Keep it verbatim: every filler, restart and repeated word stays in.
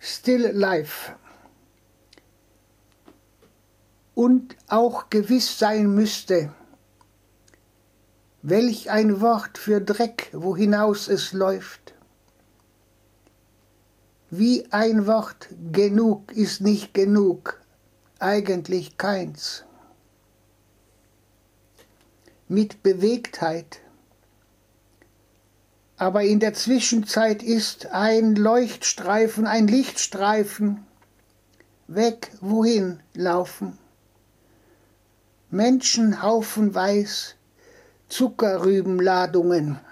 Still Life. Und auch gewiss sein müsste, welch ein Wort für Dreck, wo hinaus es läuft. Wie ein Wort genug ist nicht genug, eigentlich keins. Mit Bewegtheit. Aber in der Zwischenzeit ist ein Leuchtstreifen, ein Lichtstreifen, weg, wohin laufen. Menschen haufenweis, Zuckerrübenladungen.